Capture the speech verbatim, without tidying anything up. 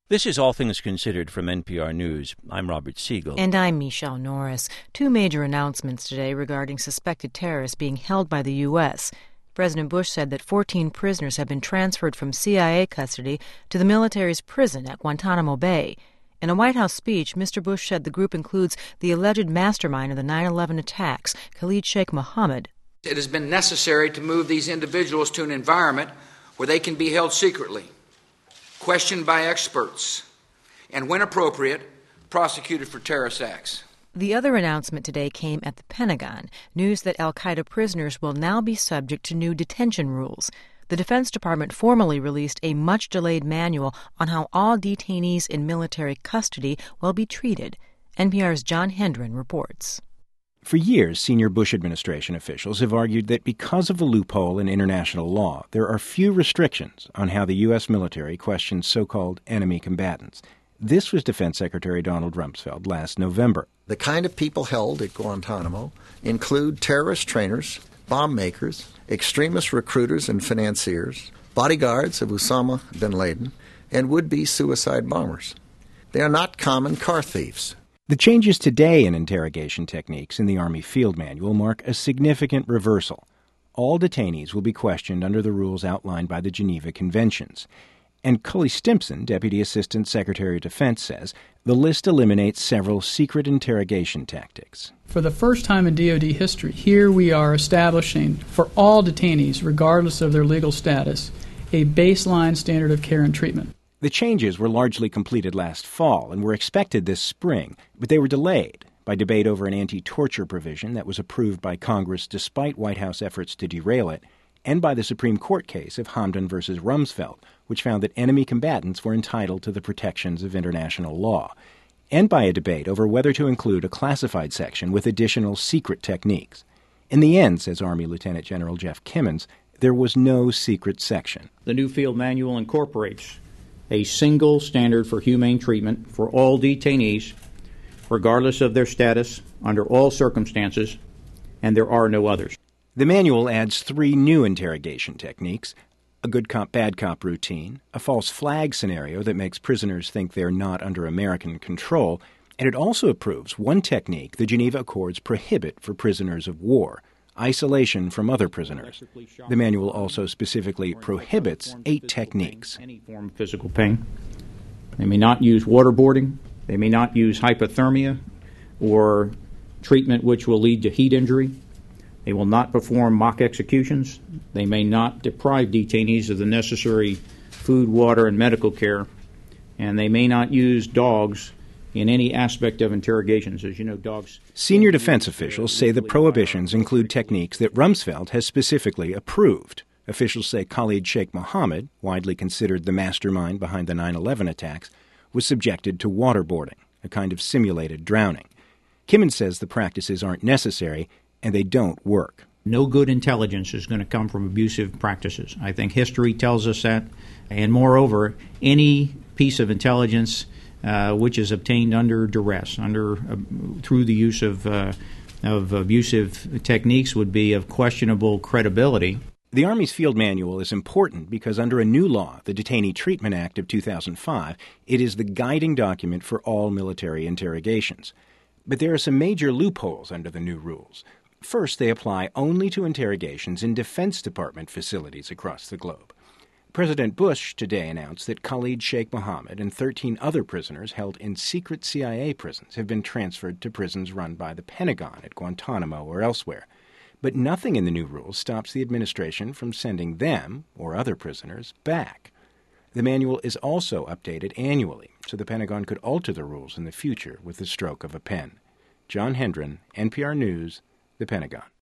This is All Things Considered from N P R News. I'm Robert Siegel. And I'm Michelle Norris. Two major announcements today regarding suspected terrorists being held by the U S. President Bush said that fourteen prisoners have been transferred from C I A custody to the military's prison at Guantanamo Bay. In a White House speech, Mister Bush said the group includes the alleged mastermind of the nine eleven attacks, Khalid Sheikh Mohammed. It has been necessary to move these individuals to an environment where they can be held secretly, questioned by experts, and, when appropriate, prosecuted for terrorist acts. The other announcement today came at the Pentagon, news that al-Qaeda prisoners will now be subject to new detention rules. The Defense Department formally released a much-delayed manual on how all detainees in military custody will be treated. N P R's John Hendren reports. For years, senior Bush administration officials have argued that because of the loophole in international law, there are few restrictions on how the U S military questions so-called enemy combatants. This was Defense Secretary Donald Rumsfeld last November. The kind of people held at Guantanamo include terrorist trainers, bomb makers, extremist recruiters and financiers, bodyguards of Osama bin Laden, and would-be suicide bombers. They are not common car thieves. The changes today in interrogation techniques in the Army Field Manual mark a significant reversal. All detainees will be questioned under the rules outlined by the Geneva Conventions. And Cully Stimson, Deputy Assistant Secretary of Defense, says the list eliminates several secret interrogation tactics. For the first time in D O D history, here we are establishing for all detainees, regardless of their legal status, a baseline standard of care and treatment. The changes were largely completed last fall and were expected this spring, but they were delayed by debate over an anti-torture provision that was approved by Congress despite White House efforts to derail it, and by the Supreme Court case of Hamdan versus Rumsfeld, which found that enemy combatants were entitled to the protections of international law, and by a debate over whether to include a classified section with additional secret techniques. In the end, says Army Lieutenant General Jeff Kimmons, there was no secret section. The new field manual incorporates a single standard for humane treatment for all detainees, regardless of their status, under all circumstances, and there are no others. The manual adds three new interrogation techniques: a good cop, bad cop routine, a false flag scenario that makes prisoners think they're not under American control, and it also approves one technique the Geneva Accords prohibit for prisoners of war: isolation from other prisoners. The manual also specifically prohibits eight techniques. Any form of physical pain. They may not use waterboarding. They may not use hypothermia or treatment which will lead to heat injury. They will not perform mock executions. They may not deprive detainees of the necessary food, water, and medical care. And they may not use dogs in any aspect of interrogations. As you know, dogs... Senior defense officials say the prohibitions include techniques that Rumsfeld has specifically approved. Officials say Khalid Sheikh Mohammed, widely considered the mastermind behind the nine eleven attacks, was subjected to waterboarding, a kind of simulated drowning. Kimmons says the practices aren't necessary and they don't work. No good intelligence is going to come from abusive practices. I think history tells us that. And moreover, any piece of intelligence Uh, which is obtained under duress, under uh, through the use of uh, of abusive techniques, would be of questionable credibility. The Army's Field Manual is important because under a new law, the Detainee Treatment Act of two thousand five, it is the guiding document for all military interrogations. But there are some major loopholes under the new rules. First, they apply only to interrogations in Defense Department facilities across the globe. President Bush today announced that Khalid Sheikh Mohammed and thirteen other prisoners held in secret C I A prisons have been transferred to prisons run by the Pentagon at Guantanamo or elsewhere. But nothing in the new rules stops the administration from sending them, or other prisoners, back. The manual is also updated annually, so the Pentagon could alter the rules in the future with the stroke of a pen. John Hendren, N P R News, the Pentagon.